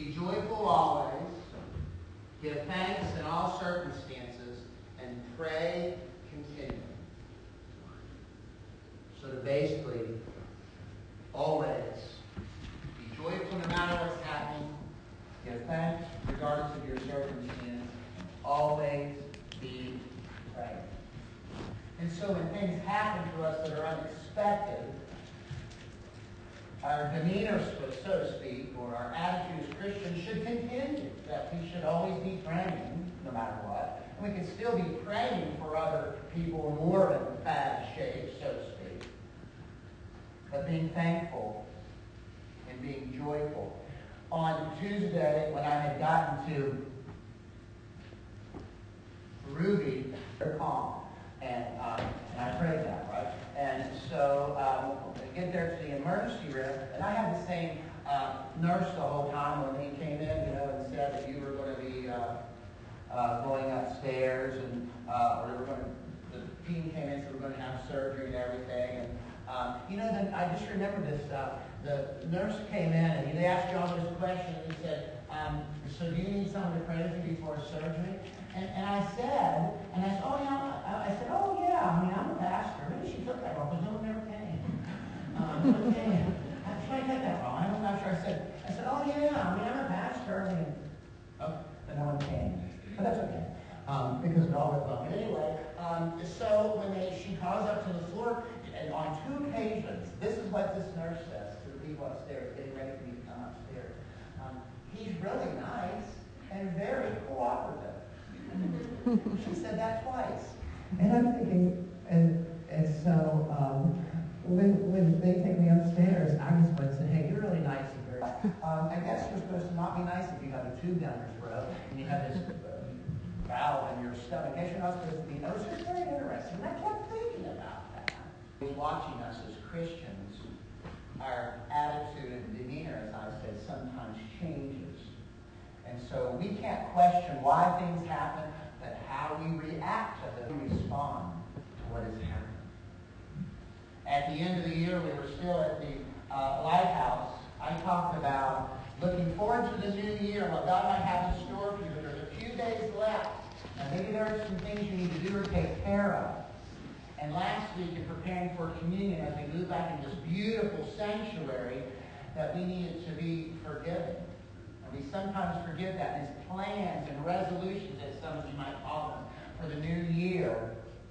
Be joyful always. Give thanks in all circumstances. And pray continually. So to basically, always be joyful no matter what's happening. Give thanks regardless of your circumstance. Always be praying. And so when things happen to us that are unexpected, our demeanor, so to speak, or our attitude as Christians should continue. That we should always be praying, no matter what. And we can still be praying for other people more in bad shape, so to speak. But being thankful and being joyful. On Tuesday, when I had gotten to Ruby, they're calm. And I prayed that, right? And so I get there to the emergency room, and I had the same nurse the whole time when he came in, and said that you were going to be going upstairs, and the team came in, so we're going to have surgery and everything. And then I just remember this. The nurse came in, and they asked John this question, and he said, "So do you need someone to pray with you before surgery?" And I said, "Oh yeah." I said, "Oh yeah. I mean, I'm a pastor." Maybe she took that wrong because no one ever came. Should I take that wrong? I'm not sure. I said, "Oh yeah. I mean, I'm a pastor." But no one came. But that's okay. Because it all went well. But anyway, so when she calls up to the floor, and on 2 occasions, this is what this nurse says to the people upstairs, getting ready for me to come upstairs. He's really nice and very cooperative. She said that twice. And I'm thinking, and so when they take me upstairs, I just went and said, "Hey, you're really nice and very." I guess you're supposed to not be nice if you have a tube down your throat and you have this valve in your stomach. I guess you're not supposed to be. It was just very interesting. And I kept thinking about that. Watching us as Christians, our attitude and demeanor, as I said, sometimes changes. And so we can't question why things happen, but how we react to them, respond to what is happening. At the end of the year, we were still at the Lighthouse. I talked about looking forward to the new year, what God might have in store for you, but there's a few days left. And maybe there are some things you need to do or take care of. And last week, in preparing for communion, as we move back into this beautiful sanctuary, that we needed to be forgiving. We sometimes forget that. These plans and resolutions, as some of you might call them, for the new year.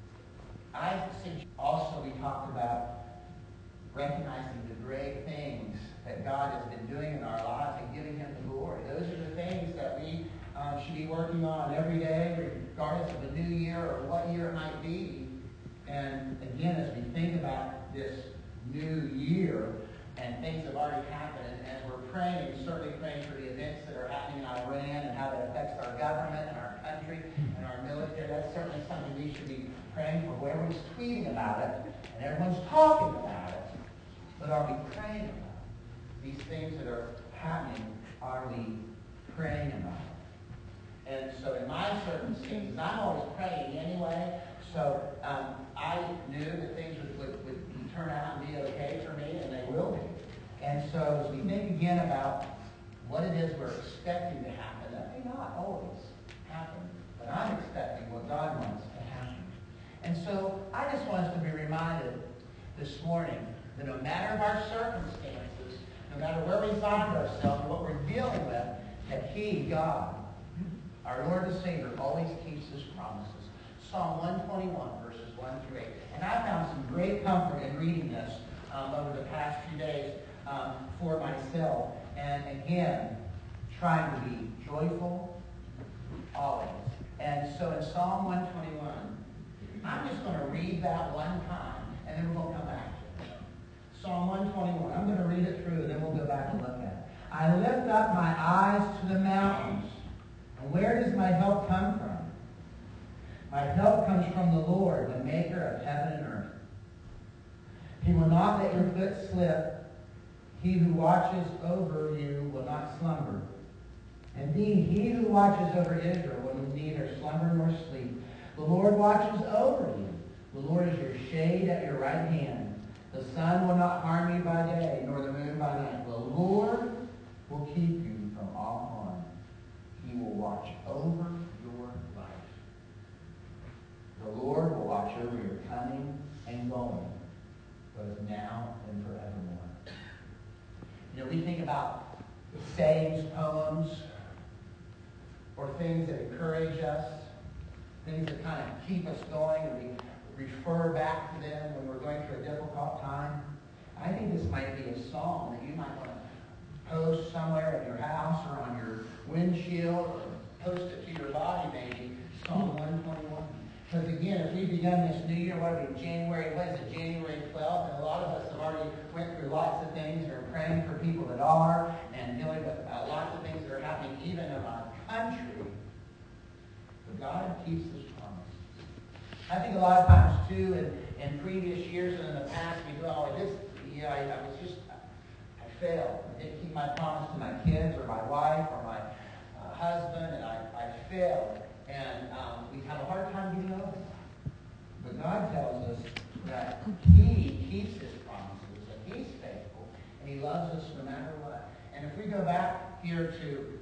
I suggest also we talked about recognizing the great things that God has been doing in our lives and giving Him the glory. Those are the things that we should be working on every day, regardless of the new year or what year it might be. And again, as we think about this new year, and things have already happened, and we're praying, certainly praying for the events that are happening in Iran and how that affects our government and our country and our military. That's certainly something we should be praying for. Everyone's tweeting about it, and everyone's talking about it. But are we praying about it? These things that are happening, are we praying about it? And so in my circumstances, I'm always praying anyway, so I knew that things would turn out and be okay for me, and they will be. And so as we think again about what it is we're expecting to happen, that may not always happen, but I'm expecting what God wants to happen. And so I just want us to be reminded this morning that no matter of our circumstances, no matter where we find ourselves and what we're dealing with, that He, God, our Lord and Savior, always keeps His promises. Psalm 121, verses 1 through 8. And I found some great comfort in reading this over the past few days for myself. And again, trying to be joyful always. And so in Psalm 121, I'm just going to read that one time, and then we're going to come back to it. Psalm 121. I'm going to read it through, and then we'll go back and look at it. I lift up my eyes to the mountains. And where does my help come from? My help comes from the Lord, the maker of heaven and earth. He will not let your foot slip. He who watches over you will not slumber. Indeed, He who watches over Israel will neither slumber nor sleep. The Lord watches over you. The Lord is your shade at your right hand. The sun will not harm you by day, nor the moon by night. The Lord will keep you from all You know, we think about sayings, poems, or things that encourage us, things that kind of keep us going, and we refer back to them when we're going through a difficult time. I think this might be a song that you might want to post somewhere in your house or on your windshield, or post it to your body maybe, Psalm 121. Because again, if we begun this new year, what is it, January 12th, and a lot of us have already went through lots of things, or praying for people that are, and dealing with lots of things that are happening even in our country. But God keeps His promises. I think a lot of times too, in previous years and in the past, we go, I failed. I didn't keep my promise to my kids or my wife or my husband, and I failed. And we have a hard time getting over it. But God tells us that He keeps His promises, and He's faithful, and He loves us no matter what. And if we go back here to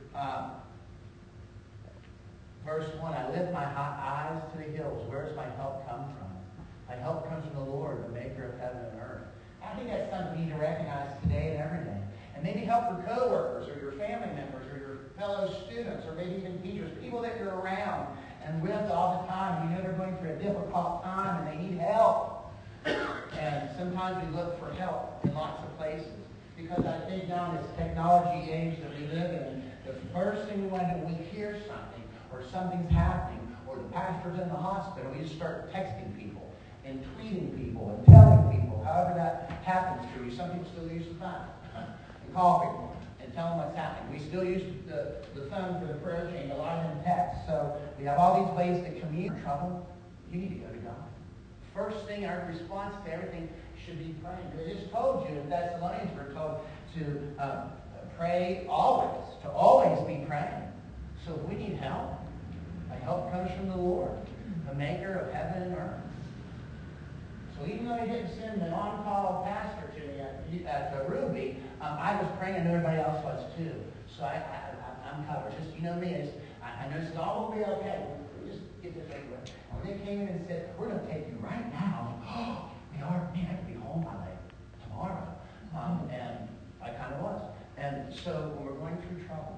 verse 1, I lift my eyes to the hills. Where does my help come from? My help comes from the Lord, the maker of heaven and earth. I think that's something you need to recognize today and every day. And maybe help your coworkers or your family members or your fellow students or maybe even teachers, people that you're around and with all the time. You know they're going through a difficult time and they need help. And sometimes we look for help in lots of places. Because I think now in this technology age that we live in, the first thing we want to do when we hear something or something's happening or the pastor's in the hospital, we just start texting people and tweeting people and telling people, however that happens for you. Some people still use the phone and call people and tell them what's happening. We still use the phone for the prayer chain, a lot of them text. So we have all these ways to communicate. In trouble, you need to go to God. First thing, our response to everything should be praying. I just told you, the Thessalonians were told to pray always, to always be praying. So if we need help, my help comes from the Lord, the maker of heaven and earth. So even though He didn't send an on-call pastor to me at Ruby, I was praying, and everybody else was too. So I'm covered. Just, you know me, I know it's all will be okay. We'll just get this over with. And when they came in and said, we're going to take you right now, we are, man, I could be home by like tomorrow. And I kind of was. And so when we're going through trouble,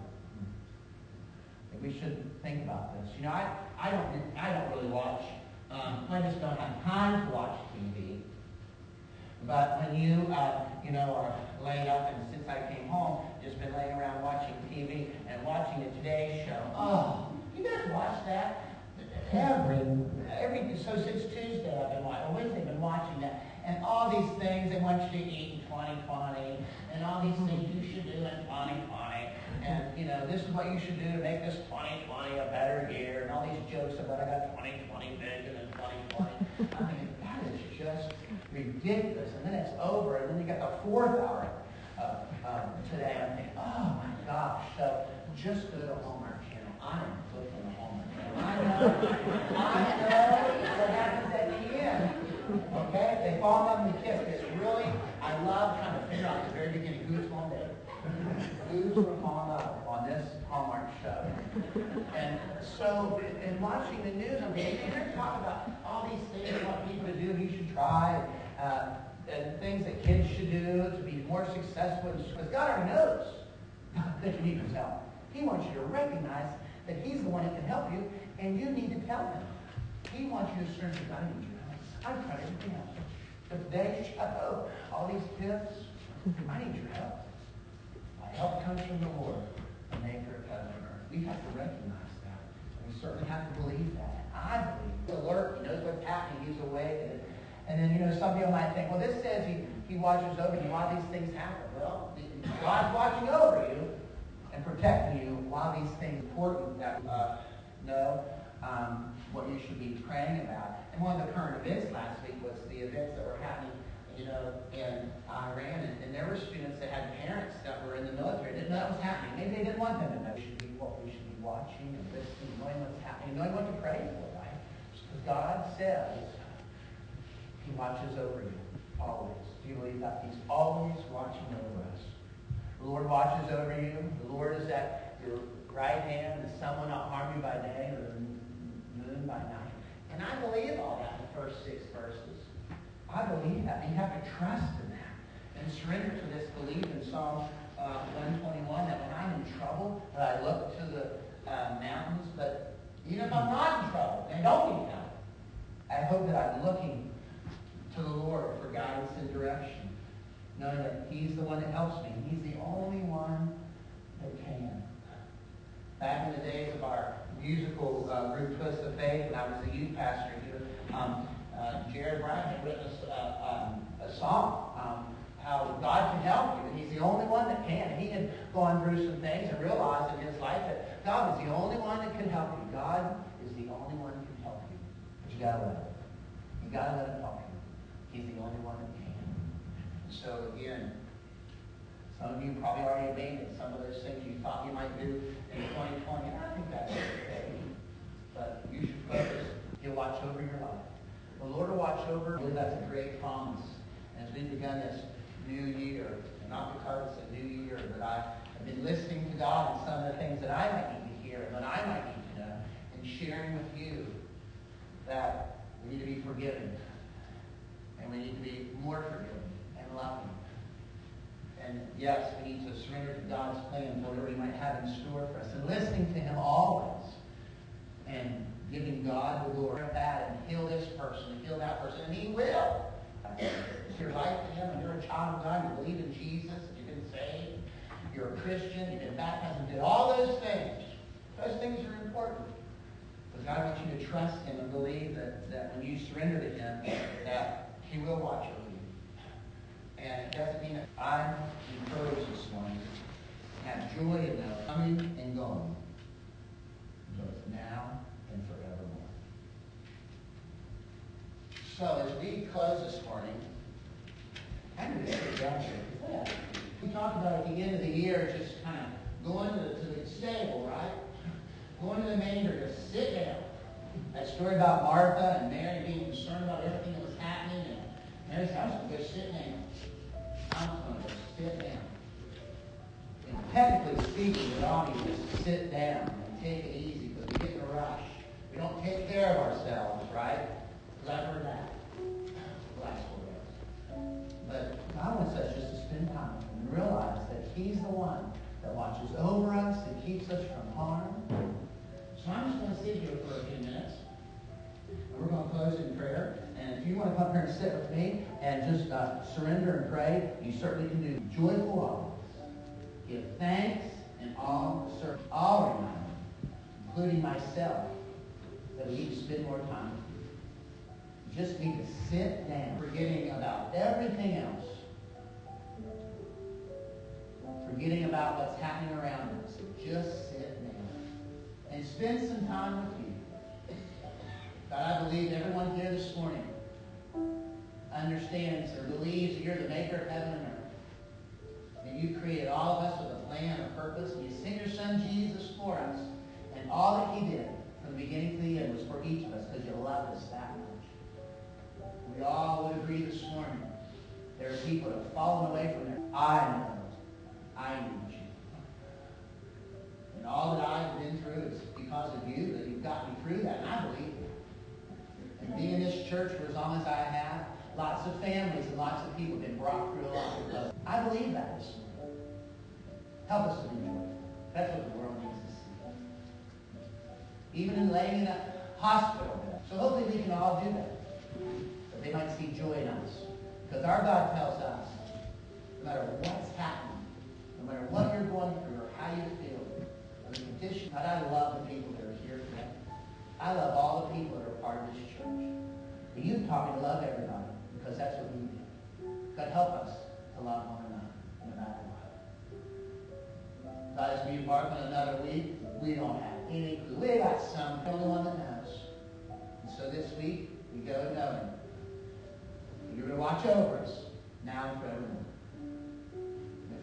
we should think about this. You know, I don't really watch. I just don't have time to watch TV. But when you are laid up, and since I came home, just been laying around watching TV and watching the Today Show. Oh, you guys watch that? So since Tuesday I've been watching, Wednesday I've been watching that, and all these things they want you to eat in 2020, and all these things you should do in 2020, and this is what you should do to make this 2020 a better year, and all these jokes about I got 2020 vision and 2020. I mean, that is just ridiculous. And then it's over, and then you got the fourth hour today. I'm thinking, oh my gosh. So just go to Hallmark Channel. I am clicking the Hallmark Channel. I know what happens at the end. Okay? They fall in love and kiss. It's really, I love trying to figure out at the very beginning who's going to date. Who's going to fall in love on this Hallmark show. And so in watching the news, I'm thinking, they're talking about all these things you want people to do, you should try, and things that kids should do to be more successful. Because God already knows that you need His help. He wants you to recognize that He's the one that can help you, and you need to tell Him. He wants you to surrender to God. I need your help. I've tried everything else. The Today Show, all these tips, I need your help. My help comes from the Lord, the maker of heaven and earth. We have to recognize that. And we certainly have to believe that. I believe. He's alert. He knows what's happening. He's awake. And then, some people might think, well, this says he watches over you while these things happen. Well, God's watching over you and protecting you while these things are important that know what you should be praying about. And one of the current events last week was the events that were happening in Iran, and there were students that had parents that were in the military, didn't know that was happening. Maybe they didn't want them to know. We should be watching and listening, knowing what's happening, knowing what to pray for, right? Because God says He watches over you, always. Do you believe that? He's always watching over us. The Lord watches over you. The Lord is at your right hand. The sun will not harm you by day, or the moon by night. And I believe all that in the first 6 verses. I believe that. You have to trust in that and surrender to this belief in Psalm 121, that when I'm in trouble, that I look to the mountains, but even if I'm not in trouble, and I don't need help, I hope that I'm looking to the Lord for guidance and direction, knowing that He's the one that helps me. He's the only one that can. Back in the days of our musical group, Twist of Faith, when I was a youth pastor here, Jared Brown had written a song, how God can help you, and He's the only one that can. He had gone through some things and realized in his life that God is the only one that can help you. God is the only one that can help you. But you got to let Him. You got to let Him help you. He's the only one that can. So again, some of you probably already abandoned some of those things you thought you might do in 2020. I think that's okay. But you should focus. He'll watch over your life. The Lord will watch over. I believe that's a great promise. And as we've begun this new year, and not because it's a new year, but I have been listening to God and some of the things that I might need to hear and that I might need to know, and sharing with you that we need to be forgiven. And we need to be more forgiving and loving. And yes, we need to surrender to God's plan for whatever He might have in store for us. And listening to Him always. And giving God the glory of that. And heal this person and heal that person. And He will. It's your life to Him. And you're a child of God. You believe in Jesus. You've been saved. You're a Christian. You've been baptized. And did all those things. Those things are important. Because God wants you to trust Him and believe that when you surrender to Him, that He will watch over you. And it doesn't mean that I'm encouraged this morning to have joy in that coming and going, both now and forevermore. So as we close this morning, I'm going to sit down here. We talked about at the end of the year just kind of going to the stable, right? Going to the manger to sit down. That story about Martha and Mary being concerned about everything that was happening, and Mary said, I'm just going to go sit down. I'm going to go sit down. And technically speaking, we all need to just sit down and take it easy because we get in a rush. We don't take care of ourselves, right? Because I've heard that the last 4 days. But God wants us just to spend time with Him and realize that He's the one that watches over us and keeps us from harm. So I'm just going to sit here for a few minutes. And we're going to close in prayer. And if you want to come here and sit with me and just surrender and pray, you certainly can do. Joyful always. Give thanks and all serve. All remind, including myself, that we need to spend more time with you. You just need to sit down, forgetting about everything else. Forgetting about what's happening around us. Just sit down and spend some time with you. God, I believe everyone here this morning understands or believes that you're the maker of heaven and earth. That you created all of us with a plan, a purpose, and you sent your Son Jesus for us. And all that He did from the beginning to the end was for each of us because you loved us that much. We all would agree this morning there are people that have fallen away from there. I know I need you. And all that I've been through is because of you, that you've got me through that, and I believe it. And being in this church for as long as I have, lots of families and lots of people have been brought through a lot of love. I believe that this morning. Help us to be joyful. That's what the world needs to see. Even in laying in a hospital bed. So hopefully we can all do that. That they might see joy in us. Because our God tells us, no matter what's happening, no matter what you're going through or how you feel, or the condition, God, I love the people that are here today. I love all the people that are part of this church. But you've taught me to love everybody because that's what we do. God, help us to love one another no matter what. God, as we embark on another week, we don't have any clue. We got some, the only one that knows. And so this week, we go knowing that you're going to watch over us now and forevermore.